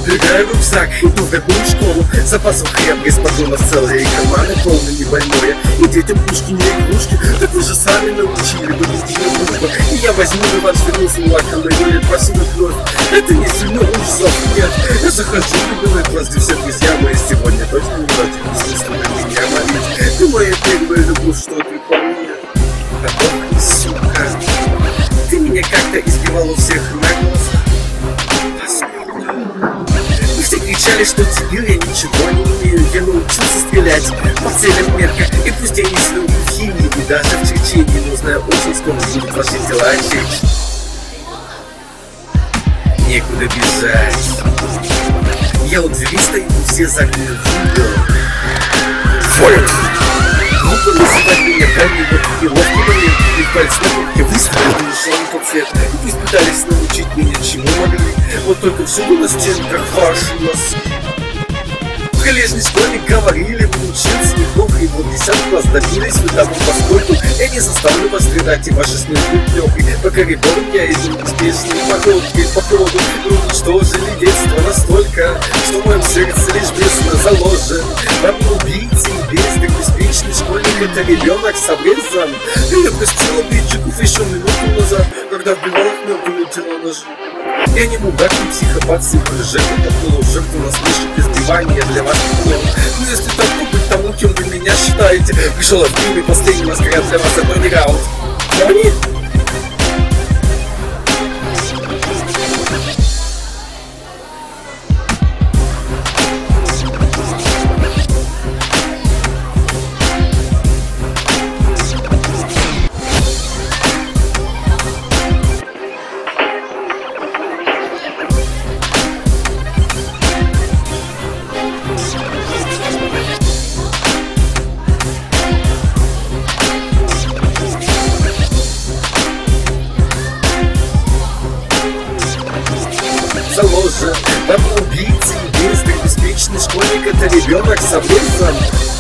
Убегаю рюкзак, иду в родную школу. За пазухой я без патронов целые карманы полными больное. И детям пушки не игрушки. Так вы же сами научили бы вести дружбу. И я возьму реванш, вернулся лаком, лет посуду кровь. Это не сильно ужасов, нет. Я захожу в любимый класс, где все друзья мои. Сегодня точно не дать смысла на меня молить. Ты моя первая любовь, что ты по мне? Какой сука. Ты меня как-то избивал у всех на глазах. Вы все кричали, что теперь я ничего не умею. Я научился стрелять по целям метко. И пусть я не слышу в химии и даже в черчении, но знаю, очень скоро будут ваши дела отсечь. Некуда бежать. Я у двери стою, все закрыли фойл. Глупо называть меня правильно, и ловкий момент. И в пальце на руке выставил, и ушел не тот цвет. И пусть пытались научить меня чему могли. Вот только всюду на стенках ваши носки. В коллежной школе говорили, вы учился неплохо. И вот 10 класс добились вы того, поскольку я не заставлю вас страдать и ваши сны будут легкой. По коридору я иду беспечной походкой по ходу. Вы уничтожили детство настолько, что в моем сердце лишь бесно заложен. Вам не убийцы и бездны, беспечный школьник — это ребенок с обрезом. Я простил обидчиков еще минуту назад, когда вбивал их мертвые тела ножи. Я не мудак, не психопат, сильный жертву, толкнул в жертву насмешек, избивания для вас клон. Но если так быть тому, кем вы меня считаете, пришел от мира, последний маскарад для вас, это не раунд. Они? Заложен, там убийцы и бездны, беспечный школьник — это ребенок с обрезом.